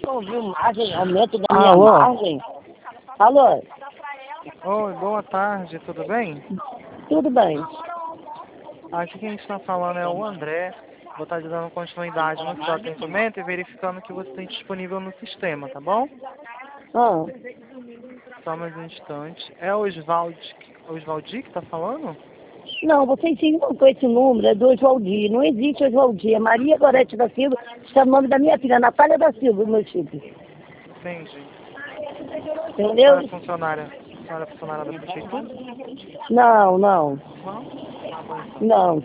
ouviu margem, aumento da minha Alô? margem. Alô? Oi, boa tarde, tudo bem? Tudo bem. Aqui quem está falando é o André. Vou estar dando continuidade no seu atendimento e verificando que você tem disponível no sistema, tá bom? Ah, Só mais um instante. É o Osvaldi que está falando? não, vocês ficam com esse número, é do Oswaldi. Não existe Oswaldi, é Maria Gorete da Silva, está no nome da minha filha, Natália da Silva, meu chip. Entendi. Entendeu? A senhora é funcionária da prefeitura? Não. Não? Tá bom então. Não.